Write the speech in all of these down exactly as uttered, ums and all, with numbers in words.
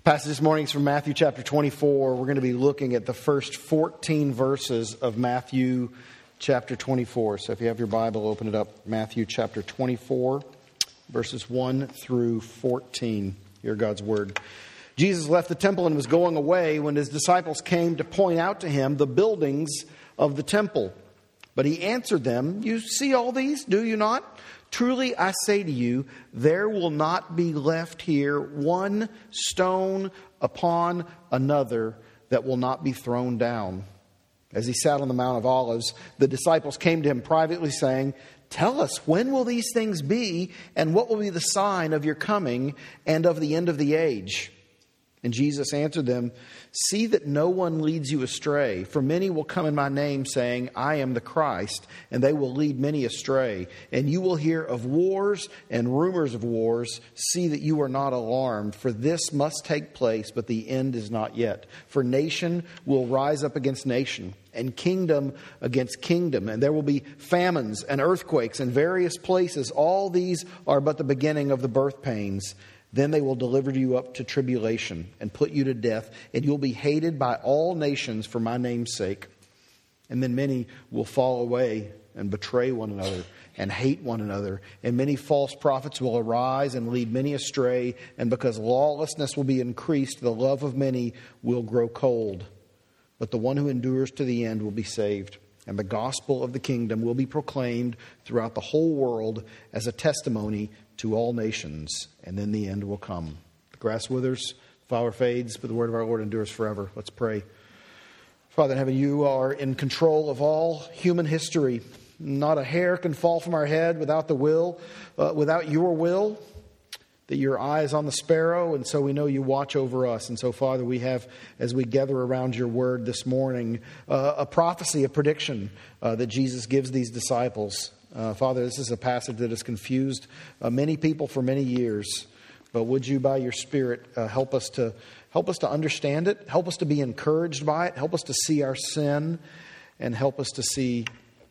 Passage this morning is from Matthew chapter twenty-four. We're going to be looking at the first fourteen verses of Matthew chapter twenty-four. So if you have your Bible, open it up. Matthew chapter twenty-four, verses one through fourteen. Hear God's word. Jesus left the temple and was going away when his disciples came to point out to him the buildings of the temple. But he answered them, "You see all these, do you not? Truly I say to you, there will not be left here one stone upon another that will not be thrown down." As he sat on the Mount of Olives, the disciples came to him privately saying, "Tell us, when will these things be, and what will be the sign of your coming and of the end of the age?" And Jesus answered them, "See that no one leads you astray. For many will come in my name, saying, 'I am the Christ,' and they will lead many astray. And you will hear of wars and rumors of wars. See that you are not alarmed, for this must take place, but the end is not yet. For nation will rise up against nation, and kingdom against kingdom. And there will be famines and earthquakes in various places. All these are but the beginning of the birth pains. Then they will deliver you up to tribulation and put you to death, and you'll be hated by all nations for my name's sake. And then many will fall away and betray one another and hate one another. And many false prophets will arise and lead many astray. And because lawlessness will be increased, the love of many will grow cold. But the one who endures to the end will be saved. And the gospel of the kingdom will be proclaimed throughout the whole world as a testimony to all nations, and then the end will come." The grass withers, the flower fades, but the word of our Lord endures forever. Let's pray. Father in heaven, you are in control of all human history. Not a hair can fall from our head without the will, uh, without your will. That your eye is on the sparrow, and so we know you watch over us. And so, Father, we have, as we gather around your word this morning, uh, a prophecy, a prediction uh, that Jesus gives these disciples. Uh, Father, this is a passage that has confused uh, many people for many years. But would you, by your Spirit, uh, help us to help us to understand it, help us to be encouraged by it, help us to see our sin, and help us to see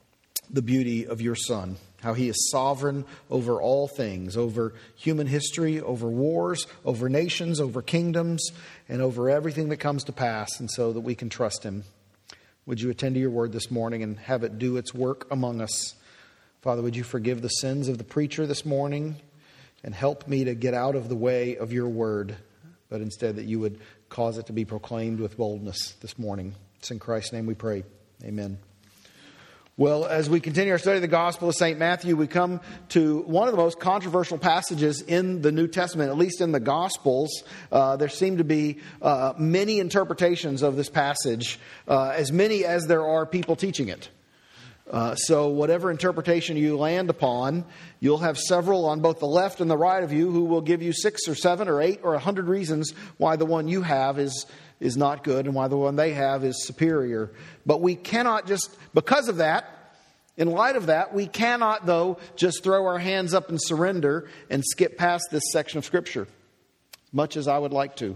the beauty of your Son. How he is sovereign over all things, over human history, over wars, over nations, over kingdoms, and over everything that comes to pass, and so that we can trust him. Would you attend to your word this morning and have it do its work among us? Father, would you forgive the sins of the preacher this morning and help me to get out of the way of your word, but instead that you would cause it to be proclaimed with boldness this morning. It's in Christ's name we pray. Amen. Well, as we continue our study of the Gospel of Saint Matthew, we come to one of the most controversial passages in the New Testament, at least in the Gospels. Uh, there seem to be uh, many interpretations of this passage, uh, as many as there are people teaching it. Uh, so whatever interpretation you land upon, you'll have several on both the left and the right of you who will give you six or seven or eight or a hundred reasons why the one you have is is not good and why the one they have is superior. But we cannot just, because of that, in light of that, we cannot, though, just throw our hands up and surrender and skip past this section of Scripture, much as I would like to.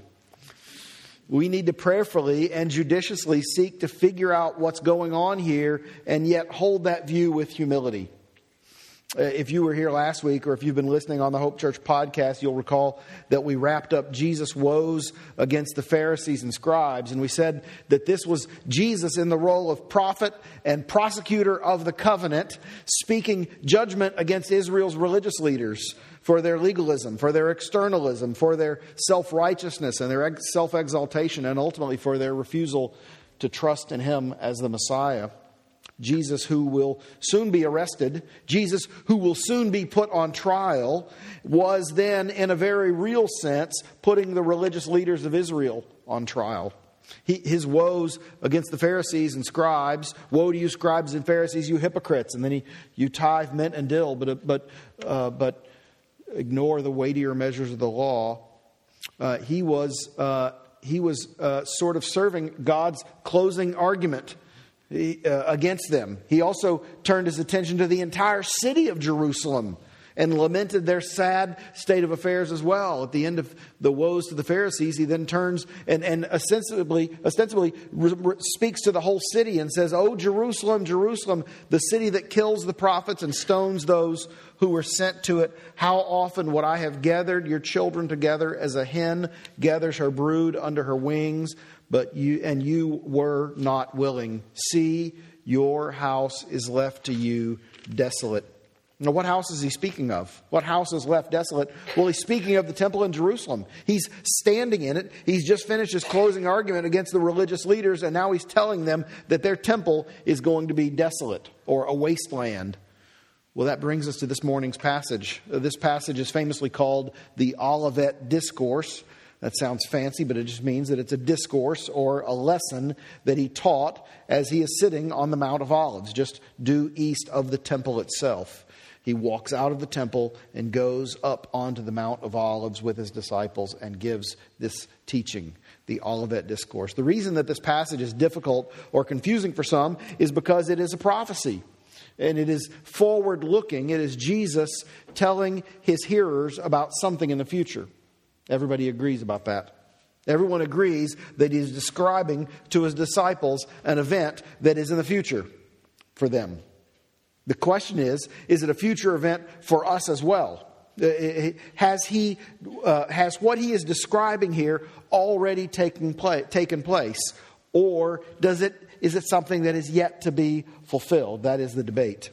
We need to prayerfully and judiciously seek to figure out what's going on here and yet hold that view with humility. If you were here last week, or if you've been listening on the Hope Church podcast, you'll recall that we wrapped up Jesus' woes against the Pharisees and scribes. And we said that this was Jesus in the role of prophet and prosecutor of the covenant, speaking judgment against Israel's religious leaders for their legalism, for their externalism, for their self-righteousness and their self-exaltation, and ultimately for their refusal to trust in him as the Messiah. Jesus, who will soon be arrested, Jesus, who will soon be put on trial, was then, in a very real sense, putting the religious leaders of Israel on trial. He, his woes against the Pharisees and scribes, "Woe to you, scribes and Pharisees, you hypocrites!" And then he, "You tithe mint and dill, but but uh, but ignore the weightier measures of the law." Uh, he was uh, he was uh, sort of serving God's closing argument against them. He also turned his attention to the entire city of Jerusalem and lamented their sad state of affairs as well. At the end of the woes to the Pharisees, he then turns and, and ostensibly, ostensibly re- re- speaks to the whole city and says, "O Jerusalem, Jerusalem, the city that kills the prophets and stones those who were sent to it. How often would I have gathered your children together as a hen gathers her brood under her wings, but you and you were not willing. See, your house is left to you desolate." Now, what house is he speaking of? What house is left desolate? Well, he's speaking of the temple in Jerusalem. He's standing in it. He's just finished his closing argument against the religious leaders, and now he's telling them that their temple is going to be desolate or a wasteland. Well, that brings us to this morning's passage. This passage is famously called the Olivet Discourse. That sounds fancy, but it just means that it's a discourse or a lesson that he taught as he is sitting on the Mount of Olives, just due east of the temple itself. He walks out of the temple and goes up onto the Mount of Olives with his disciples and gives this teaching, the Olivet Discourse. The reason that this passage is difficult or confusing for some is because it is a prophecy. And it is forward-looking. It is Jesus telling his hearers about something in the future. Everybody agrees about that. Everyone agrees that he is describing to his disciples an event that is in the future for them. The question is, is it a future event for us as well? Has he, uh, has what he is describing here already taken place, taken place? Or does it, is it something that is yet to be fulfilled? That is the debate.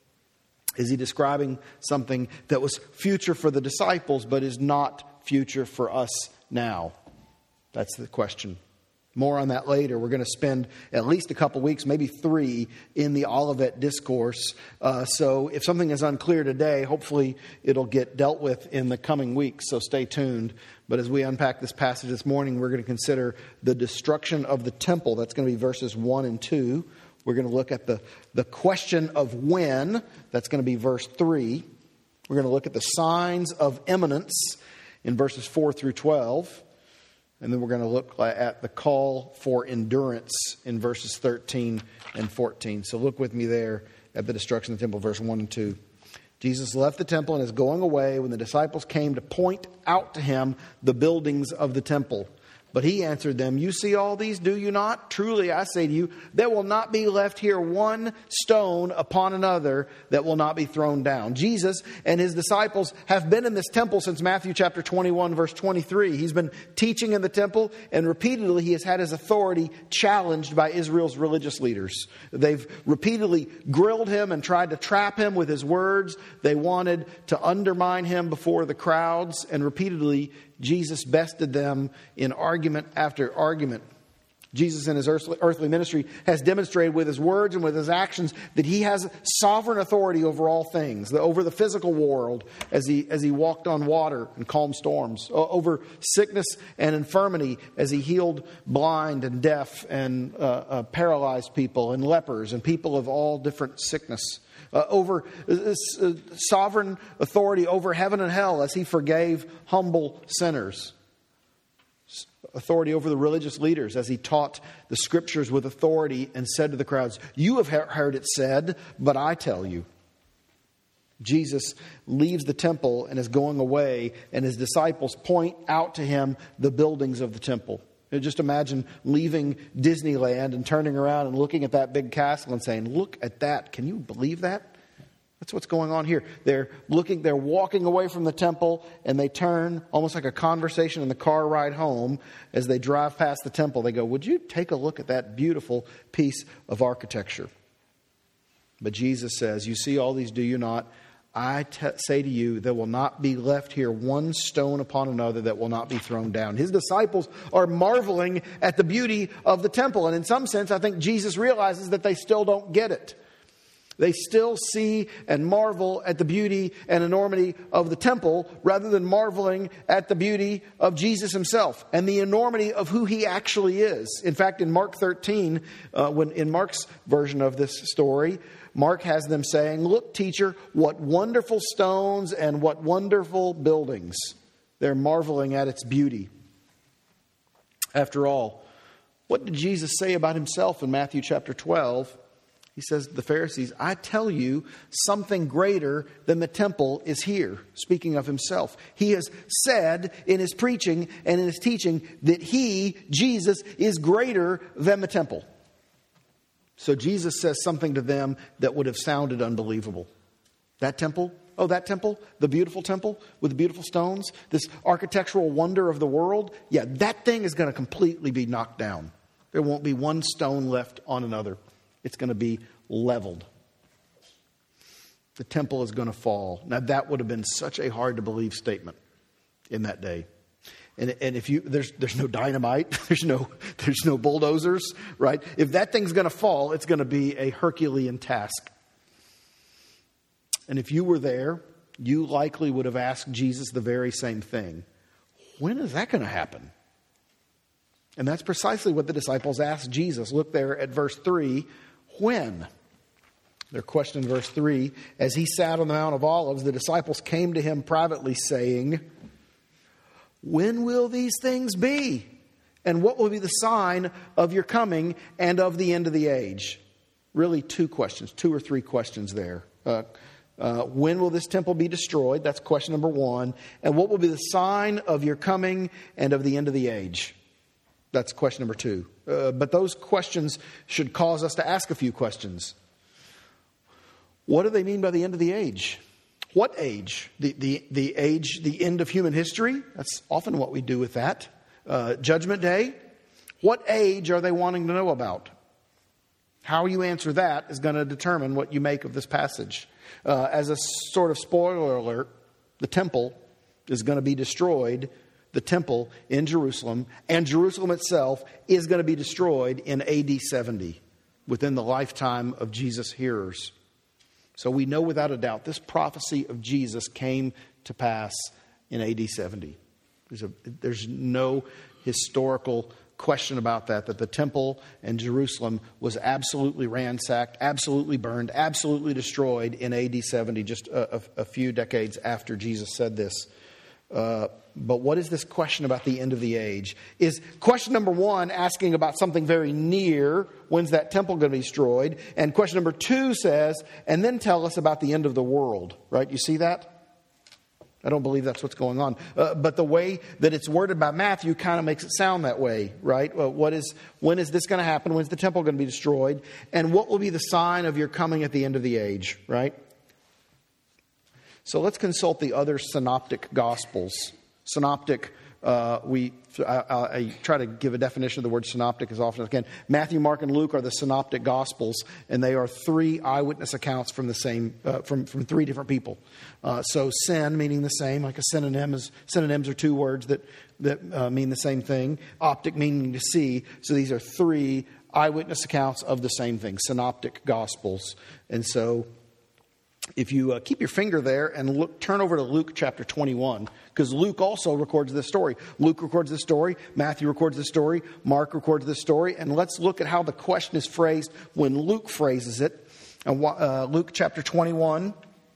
Is he describing something that was future for the disciples but is not future for us now? That's the question. More on that later. We're going to spend at least a couple weeks, maybe three, in the Olivet Discourse. Uh, so if something is unclear today, hopefully it'll get dealt with in the coming weeks. So stay tuned. But as we unpack this passage this morning, we're going to consider the destruction of the temple. That's going to be verses one and two. We're going to look at the, the question of when. That's going to be verse three. We're going to look at the signs of imminence in verses four through twelve. And then we're going to look at the call for endurance in verses thirteen and fourteen. So look with me there at the destruction of the temple, verse one and two. Jesus left the temple and is going away when the disciples came to point out to him the buildings of the temple. But he answered them, "You see all these, do you not? Truly, I say to you, there will not be left here one stone upon another that will not be thrown down." Jesus and his disciples have been in this temple since Matthew chapter twenty-one, verse twenty-three. He's been teaching in the temple, and repeatedly he has had his authority challenged by Israel's religious leaders. They've repeatedly grilled him and tried to trap him with his words. They wanted to undermine him before the crowds, and repeatedly Jesus bested them in argument after argument. Jesus in his earthly ministry has demonstrated with his words and with his actions that he has sovereign authority over all things, over the physical world as he, as he walked on water and calmed storms, over sickness and infirmity as he healed blind and deaf and uh, uh, paralyzed people and lepers and people of all different sickness. Uh, over uh, uh, sovereign authority over heaven and hell as he forgave humble sinners. Authority over the religious leaders as he taught the scriptures with authority and said to the crowds, "You have heard it said, but I tell you." Jesus leaves the temple and is going away, and his disciples point out to him the buildings of the temple. Just imagine leaving Disneyland and turning around and looking at that big castle and saying, "Look at that. Can you believe that?" That's what's going on here. They're looking, they're walking away from the temple, and they turn, almost like a conversation in the car ride home, as they drive past the temple. They go, "Would you take a look at that beautiful piece of architecture?" But Jesus says, "You see all these, do you not? I te- say to you, there will not be left here one stone upon another that will not be thrown down." His disciples are marveling at the beauty of the temple. And in some sense, I think Jesus realizes that they still don't get it. They still see and marvel at the beauty and enormity of the temple rather than marveling at the beauty of Jesus himself and the enormity of who he actually is. In fact, in Mark thirteen, uh, when in Mark's version of this story, Mark has them saying, "Look, teacher, what wonderful stones and what wonderful buildings." They're marveling at its beauty. After all, what did Jesus say about himself in Matthew chapter twelve? He says to the Pharisees, I tell you, something greater than the temple is here. Speaking of himself. He has said in his preaching and in his teaching that he, Jesus, is greater than the temple. So Jesus says something to them that would have sounded unbelievable. That temple? Oh, that temple? The beautiful temple with the beautiful stones? This architectural wonder of the world? Yeah, that thing is going to completely be knocked down. There won't be one stone left on another. It's going to be leveled. The temple is going to fall. Now, that would have been such a hard to believe statement in that day. And, and if you there's there's no dynamite, there's no there's no bulldozers, right? If that thing's going to fall, it's going to be a Herculean task. And if you were there, you likely would have asked Jesus the very same thing. When is that going to happen? And that's precisely what the disciples asked Jesus. Look there at verse three. When? Their question in verse three. As he sat on the Mount of Olives, the disciples came to him privately saying, when will these things be? And what will be the sign of your coming and of the end of the age? Really two questions, two or three questions there. Uh, uh, when will this temple be destroyed? That's question number one. And what will be the sign of your coming and of the end of the age? That's question number two. Uh, but those questions should cause us to ask a few questions. What do they mean by the end of the age? What age? The, the, the age, the end of human history? That's often what we do with that. Uh, Judgment Day? What age are they wanting to know about? How you answer that is going to determine what you make of this passage. Uh, as a sort of spoiler alert, the temple is going to be destroyed. The temple in Jerusalem and Jerusalem itself is going to be destroyed in A D seventy within the lifetime of Jesus' hearers. So we know without a doubt this prophecy of Jesus came to pass in A D seventy. There's, a, there's no historical question about that, that the temple and Jerusalem was absolutely ransacked, absolutely burned, absolutely destroyed in A D seventy, just a, a, a few decades after Jesus said this. Uh, but what is this question about the end of the age? Is question number one asking about something very near, when's that temple going to be destroyed? And question number two says, and then tell us about the end of the world, right? You see that? I don't believe that's what's going on. Uh, but the way that it's worded by Matthew kind of makes it sound that way, right? Well, what is, when is this going to happen? When's the temple going to be destroyed? And what will be the sign of your coming at the end of the age, right? So let's consult the other synoptic gospels. Synoptic, uh, we I, I, I try to give a definition of the word synoptic as often as I can. Matthew, Mark, and Luke are the synoptic gospels, and they are three eyewitness accounts from the same uh, from from three different people. Uh, so syn, meaning the same, like a synonym is synonyms are two words that that uh, mean the same thing. Optic, meaning to see. So these are three eyewitness accounts of the same thing. Synoptic gospels, and so. If you uh, keep your finger there and look, turn over to Luke chapter twenty-one, because Luke also records this story. Luke records this story. Matthew records this story. Mark records this story. And let's look at how the question is phrased when Luke phrases it. And uh, Luke chapter twenty-one,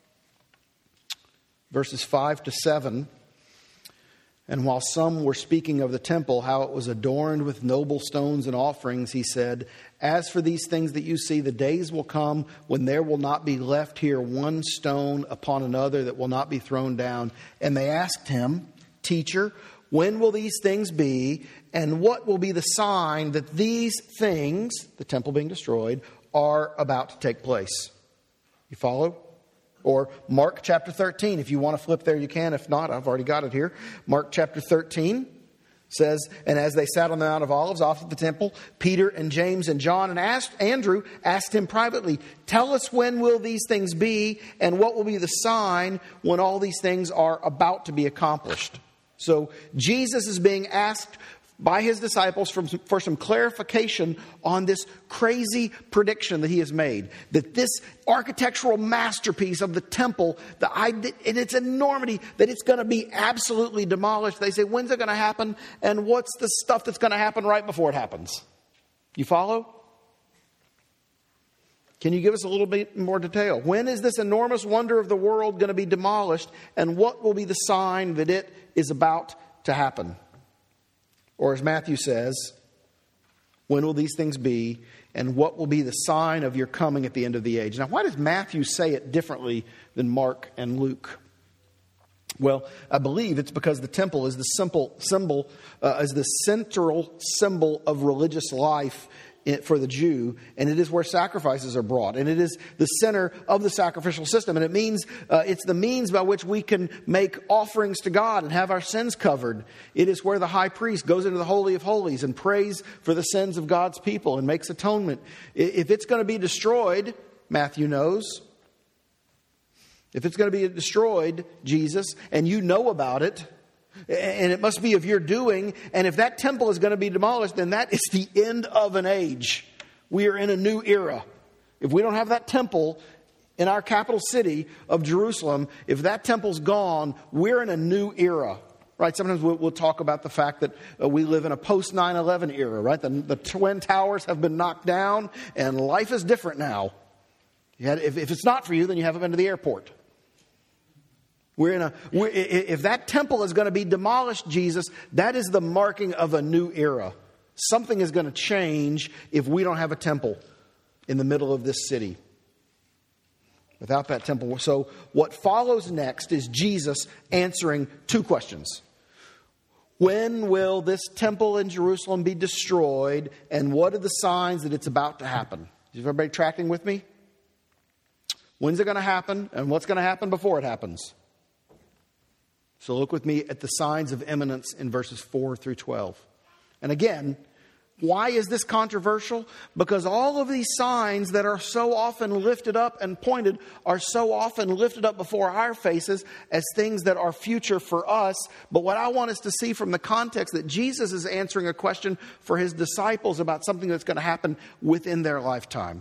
verses five to seven. And while some were speaking of the temple, how it was adorned with noble stones and offerings, he said, as for these things that you see, the days will come when there will not be left here one stone upon another that will not be thrown down. And they asked him, Teacher, when will these things be? And what will be the sign that these things, the temple being destroyed, are about to take place? You follow? Or Mark chapter thirteen. If you want to flip there, you can. If not, I've already got it here. Mark chapter thirteen says, and as they sat on the Mount of Olives off of the temple, Peter and James and John and asked, Andrew asked him privately, tell us when will these things be and what will be the sign when all these things are about to be accomplished? So Jesus is being asked by his disciples for some, for some clarification on this crazy prediction that he has made. That this architectural masterpiece of the temple, the in its enormity, that it's going to be absolutely demolished. They say, when's it going to happen? And what's the stuff that's going to happen right before it happens? You follow? Can you give us a little bit more detail? When is this enormous wonder of the world going to be demolished? And what will be the sign that it is about to happen? Or as Matthew says, When will these things be? And what will be the sign of your coming at the end of the age? Now, why does Matthew say it differently than Mark and Luke? Well, I believe it's because the temple is the simple symbol, uh, is the central symbol of religious life for the Jew, and it is where sacrifices are brought, and it is the center of the sacrificial system, and it means uh, it's the means by which we can make offerings to God and have our sins covered. It is where the high priest goes into the Holy of Holies and prays for the sins of God's people and makes atonement. If it's going to be destroyed, Matthew knows, if it's going to be destroyed, Jesus, and you know about it, and it must be of your doing, and if that temple is going to be demolished, then that is the end of an age. We are in a new era. If we don't have that temple in our capital city of Jerusalem, if that temple's gone, we're in a new era. Right? Sometimes we'll, we'll talk about the fact that uh, we live in a post nine eleven era, right? The, the Twin Towers have been knocked down, and life is different now. You had, if, if it's not for you, then you haven't been to the airport. We're in a. We're, if that temple is going to be demolished, Jesus, that is the marking of a new era. Something is going to change if we don't have a temple in the middle of this city. Without that temple. So what follows next is Jesus answering two questions. When will this temple in Jerusalem be destroyed? And what are the signs that it's about to happen? Is everybody tracking with me? When's it going to happen? And what's going to happen before it happens? So look with me at the signs of imminence in verses four through twelve. And again, why is this controversial? Because all of these signs that are so often lifted up and pointed are so often lifted up before our faces as things that are future for us. But what I want us to see from the context that Jesus is answering a question for his disciples about something that's going to happen within their lifetime.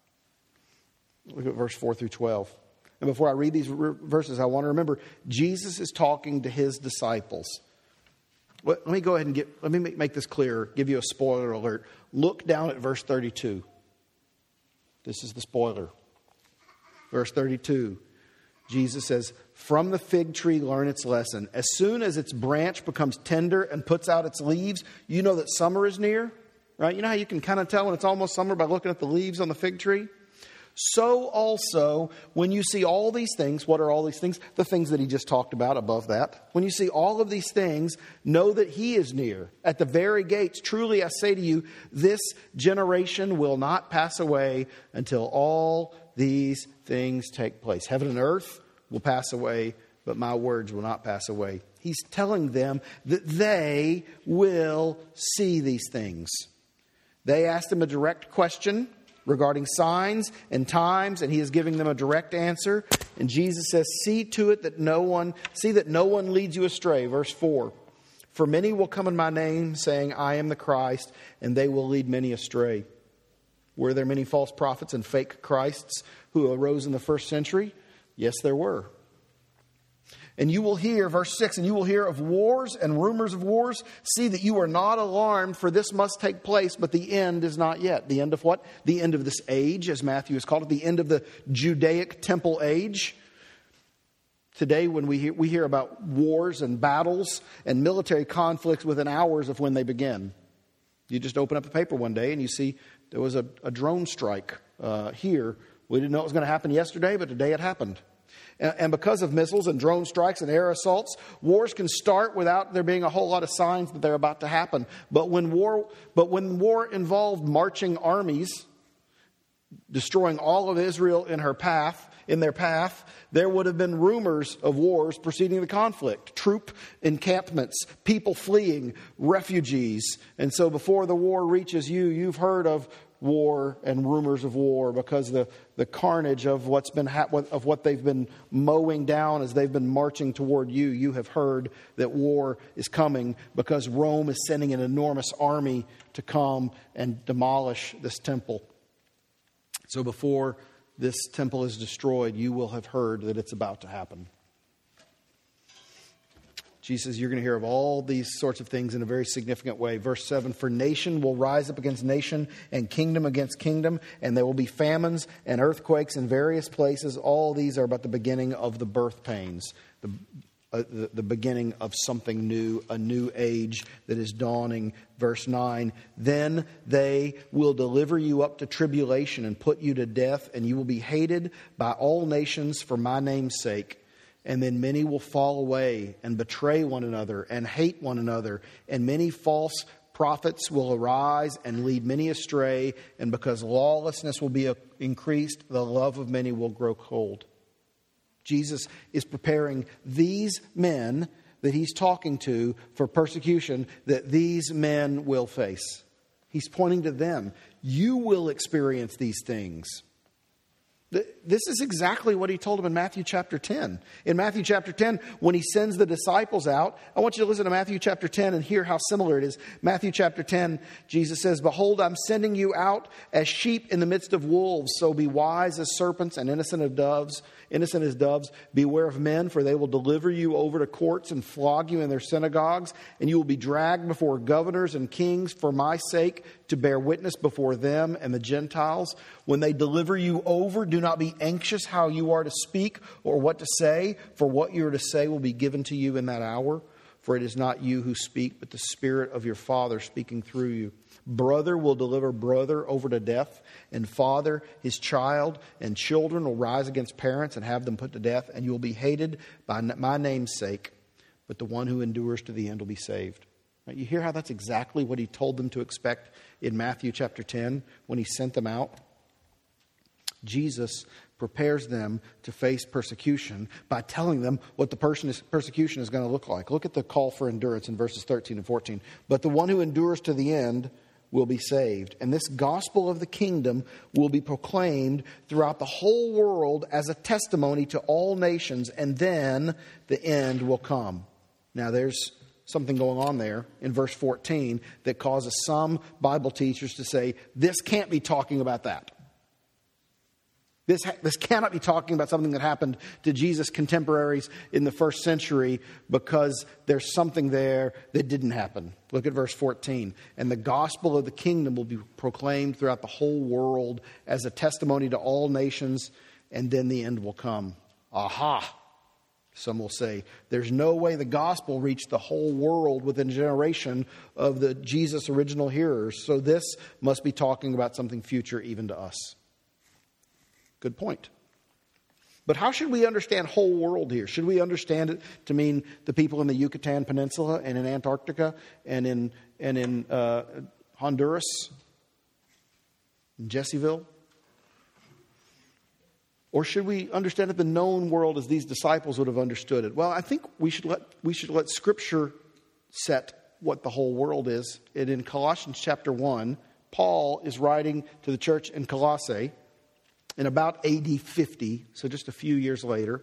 Look at verse four through twelve. And before I read these verses, I want to remember Jesus is talking to his disciples. Let me go ahead and get, let me make this clear, give you a spoiler alert. Look down at verse thirty-two. This is the spoiler. Verse thirty-two. Jesus says, "From the fig tree learn its lesson. As soon as its branch becomes tender and puts out its leaves, you know that summer is near." Right? You know how you can kind of tell when it's almost summer by looking at the leaves on the fig tree? So also, when you see all these things, what are all these things? The things that he just talked about above that. When you see all of these things, know that he is near. At the very gates, truly I say to you, this generation will not pass away until all these things take place. Heaven and earth will pass away, but my words will not pass away. He's telling them that they will see these things. They asked him a direct question regarding signs and times, and he is giving them a direct answer. And Jesus says, see to it that no one, see that no one leads you astray. Verse four, for many will come in my name saying, I am the Christ, and they will lead many astray. Were there many false prophets and fake Christs who arose in the first century? Yes, there were. And you will hear, verse six, and you will hear of wars and rumors of wars. See that you are not alarmed, for this must take place, but the end is not yet. The end of what? The end of this age, as Matthew has called it, the end of the Judaic temple age. Today, when we hear, we hear about wars and battles and military conflicts within hours of when they begin. You just open up the paper one day and you see there was a, a drone strike uh, here. We didn't know it was going to happen yesterday, but today it happened. And because of missiles and drone strikes and air assaults, wars can start without there being a whole lot of signs that they're about to happen. But when war, but when war involved marching armies, destroying all of Israel in her path, in their path, there would have been rumors of wars preceding the conflict. Troop encampments, people fleeing, refugees. And so before the war reaches you, you've heard of war and rumors of war, because the, the carnage of what's been ha- of what they've been mowing down as they've been marching toward you. You have heard that war is coming because Rome is sending an enormous army to come and demolish this temple. So before this temple is destroyed, you will have heard that it's about to happen. Jesus, you're going to hear of all these sorts of things in a very significant way. Verse seven, for nation will rise up against nation and kingdom against kingdom, and there will be famines and earthquakes in various places. All these are about the beginning of the birth pains. The Uh, the, the beginning of something new, a new age that is dawning. Verse nine, then they will deliver you up to tribulation and put you to death, and you will be hated by all nations for my name's sake. And then many will fall away and betray one another and hate one another, and many false prophets will arise and lead many astray, and because lawlessness will be increased, the love of many will grow cold. Jesus is preparing these men that he's talking to for persecution that these men will face. He's pointing to them. You will experience these things. This is exactly what he told them in Matthew chapter ten. In Matthew chapter ten, when he sends the disciples out, I want you to listen to Matthew chapter ten and hear how similar it is. Matthew chapter ten, Jesus says, behold, I'm sending you out as sheep in the midst of wolves. So be wise as serpents and innocent of doves. Innocent as doves, beware of men, for they will deliver you over to courts and flog you in their synagogues, and you will be dragged before governors and kings for my sake to bear witness before them and the Gentiles. When they deliver you over, do not be anxious how you are to speak or what to say, for what you are to say will be given to you in that hour. For it is not you who speak, but the Spirit of your Father speaking through you. Brother will deliver brother over to death, and father his child, and children will rise against parents and have them put to death, and you will be hated by my name's sake, but the one who endures to the end will be saved. Now, you hear how that's exactly what he told them to expect in Matthew chapter ten when he sent them out? Jesus prepares them to face persecution by telling them what the person is, persecution is going to look like. Look at the call for endurance in verses thirteen and fourteen. But the one who endures to the end will be saved. And this gospel of the kingdom will be proclaimed throughout the whole world as a testimony to all nations, and then the end will come. Now there's something going on there in verse fourteen that causes some Bible teachers to say, this can't be talking about that. This, this cannot be talking about something that happened to Jesus' contemporaries in the first century, because there's something there that didn't happen. Look at verse fourteen. And the gospel of the kingdom will be proclaimed throughout the whole world as a testimony to all nations, and then the end will come. Aha! Some will say, there's no way the gospel reached the whole world within a generation of the Jesus' original hearers, so this must be talking about something future even to us. Good point. But how should we understand whole world here? Should we understand it to mean the people in the Yucatan Peninsula and in Antarctica and in and in uh, Honduras, in Jesseville? Or should we understand it the known world as these disciples would have understood it? Well, I think we should let we should let Scripture set what the whole world is. And in Colossians chapter one, Paul is writing to the church in Colossae in about A D fifty, so just a few years later.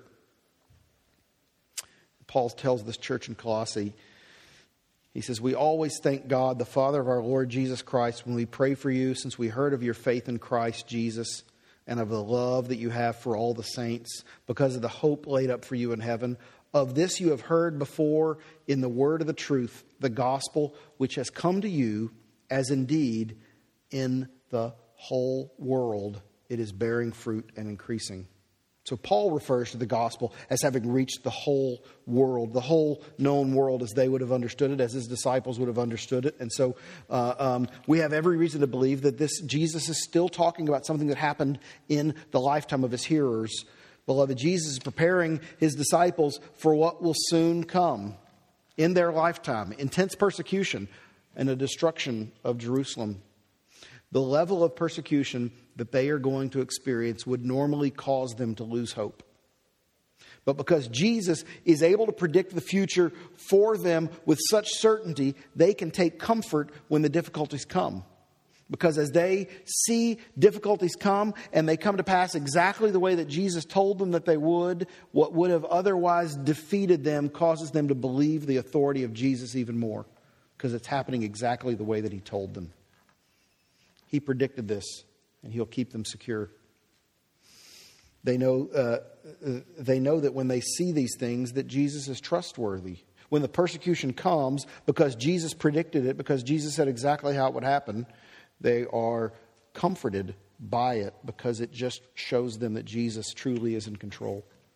Paul tells this church in Colossae, he says, we always thank God, the Father of our Lord Jesus Christ, when we pray for you, since we heard of your faith in Christ Jesus and of the love that you have for all the saints, because of the hope laid up for you in heaven. Of this you have heard before in the word of the truth, the gospel, which has come to you, as indeed in the whole world it is bearing fruit and increasing. So Paul refers to the gospel as having reached the whole world, the whole known world as they would have understood it, as his disciples would have understood it. And so uh, um, we have every reason to believe that this Jesus is still talking about something that happened in the lifetime of his hearers. Beloved, Jesus is preparing his disciples for what will soon come in their lifetime: intense persecution and the destruction of Jerusalem. The level of persecution that they are going to experience would normally cause them to lose hope. But because Jesus is able to predict the future for them with such certainty, they can take comfort when the difficulties come. Because as they see difficulties come and they come to pass exactly the way that Jesus told them that they would, what would have otherwise defeated them causes them to believe the authority of Jesus even more, because it's happening exactly the way that he told them. He predicted this, and he'll keep them secure. They know, uh, they know that when they see these things, that Jesus is trustworthy. When the persecution comes, because Jesus predicted it, because Jesus said exactly how it would happen, they are comforted by it, because it just shows them that Jesus truly is in control.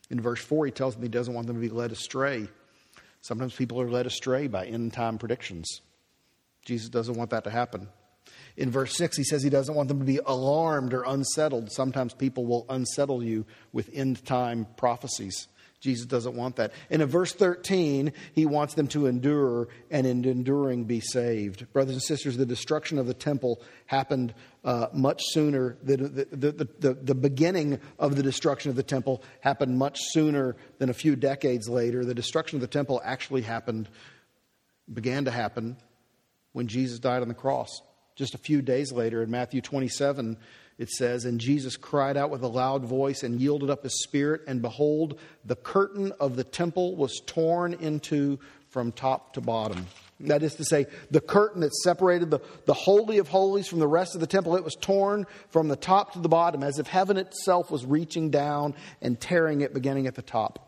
In verse four, he tells them he doesn't want them to be led astray. Sometimes people are led astray by end-time predictions. Jesus doesn't want that to happen. In verse six, he says he doesn't want them to be alarmed or unsettled. Sometimes people will unsettle you with end-time prophecies. Jesus doesn't want that. And in verse thirteen, he wants them to endure and in enduring be saved. Brothers and sisters, the destruction of the temple happened uh, much sooner. The, the, the, the, the beginning of the destruction of the temple happened much sooner than a few decades later. The destruction of the temple actually happened, began to happen when Jesus died on the cross. Just a few days later, in Matthew twenty-seven, it says, "And Jesus cried out with a loud voice and yielded up his spirit. And behold, the curtain of the temple was torn into from top to bottom." That is to say, the curtain that separated the, the Holy of Holies from the rest of the temple, it was torn from the top to the bottom, as if heaven itself was reaching down and tearing it, beginning at the top.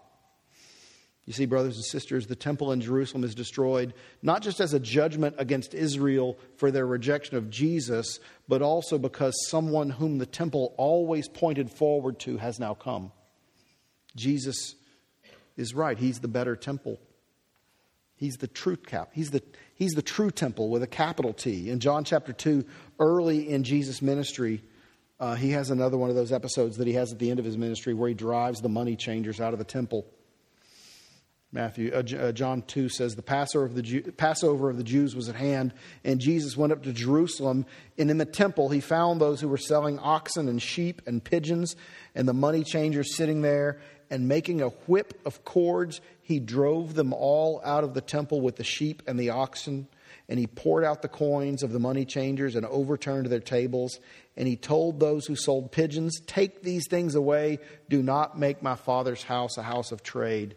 You see, brothers and sisters, the temple in Jerusalem is destroyed, not just as a judgment against Israel for their rejection of Jesus, but also because someone whom the temple always pointed forward to has now come. Jesus is right. He's the better temple. He's the true cap. He's the, he's the true temple with a capital T. In John chapter two, early in Jesus' ministry, uh, he has another one of those episodes that he has at the end of his ministry where he drives the money changers out of the temple. Matthew, uh, John two says, the Passover of the, Jew, Passover of the Jews was at hand, and Jesus went up to Jerusalem. And in the temple, he found those who were selling oxen and sheep and pigeons, and the money changers sitting there. And making a whip of cords, he drove them all out of the temple with the sheep and the oxen. And he poured out the coins of the money changers and overturned their tables. And he told those who sold pigeons, "Take these things away. Do not make my Father's house a house of trade."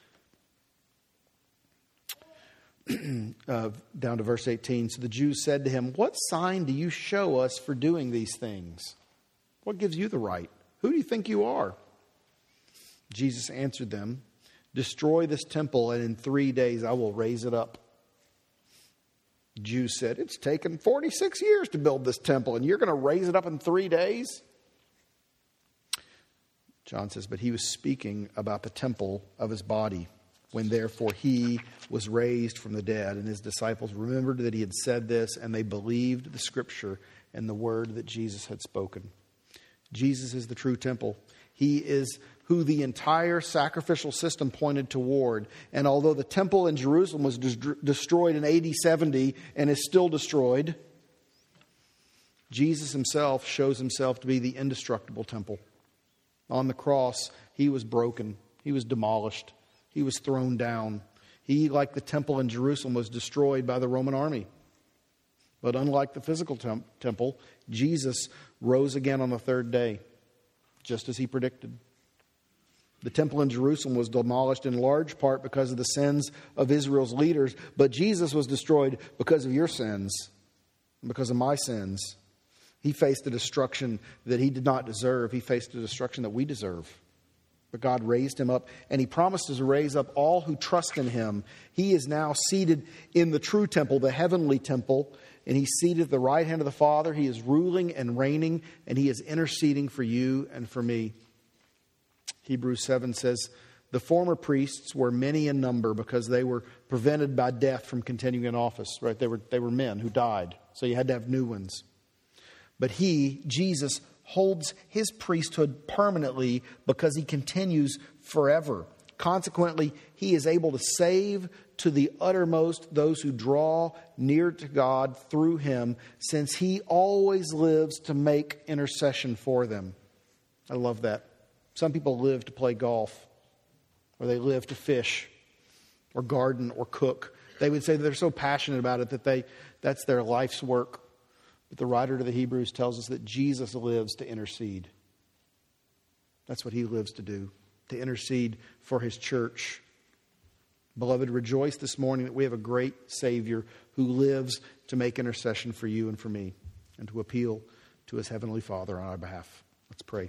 Uh, down to verse eighteen. So the Jews said to him, "What sign do you show us for doing these things? What gives you the right? Who do you think you are?" Jesus answered them, "Destroy this temple, and in three days I will raise it up." The Jews said, "It's taken forty-six years to build this temple, and you're going to raise it up in three days?" John says, "But he was speaking about the temple of his body. When therefore he was raised from the dead." And his disciples remembered that he had said this, and they believed the scripture and the word that Jesus had spoken. Jesus is the true temple. He is who the entire sacrificial system pointed toward. And although the temple in Jerusalem was des- destroyed in A D seventy and is still destroyed, Jesus himself shows himself to be the indestructible temple. On the cross, he was broken. He was demolished. He was thrown down. He, like the temple in Jerusalem, was destroyed by the Roman army. But unlike the physical tem- temple, Jesus rose again on the third day, just as he predicted. The temple in Jerusalem was demolished in large part because of the sins of Israel's leaders, but Jesus was destroyed because of your sins, and because of my sins. He faced a destruction that he did not deserve. He faced a destruction that we deserve. But God raised him up, and he promised to raise up all who trust in him. He is now seated in the true temple, the heavenly temple, and he's seated at the right hand of the Father. He is ruling and reigning, and he is interceding for you and for me. Hebrews seven says, "The former priests were many in number because they were prevented by death from continuing in office." Right? They were, they were men who died, so you had to have new ones. But he, Jesus, holds his priesthood permanently because he continues forever. Consequently, he is able to save to the uttermost those who draw near to God through him, since he always lives to make intercession for them. I love that. Some people live to play golf, or they live to fish, or garden, or cook. They would say that they're so passionate about it that they that's their life's work. But the writer to the Hebrews tells us that Jesus lives to intercede. That's what he lives to do, to intercede for his church. Beloved, rejoice this morning that we have a great Savior who lives to make intercession for you and for me, and to appeal to his heavenly Father on our behalf. Let's pray.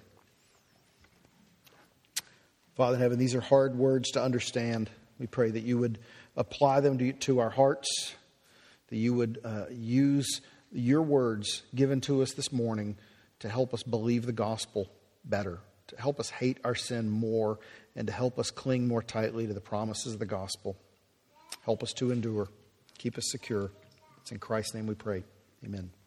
Father in heaven, these are hard words to understand. We pray that you would apply them to, to our hearts, that you would uh, use your words given to us this morning to help us believe the gospel better, to help us hate our sin more, and to help us cling more tightly to the promises of the gospel. Help us to endure. Keep us secure. It's in Christ's name we pray. Amen.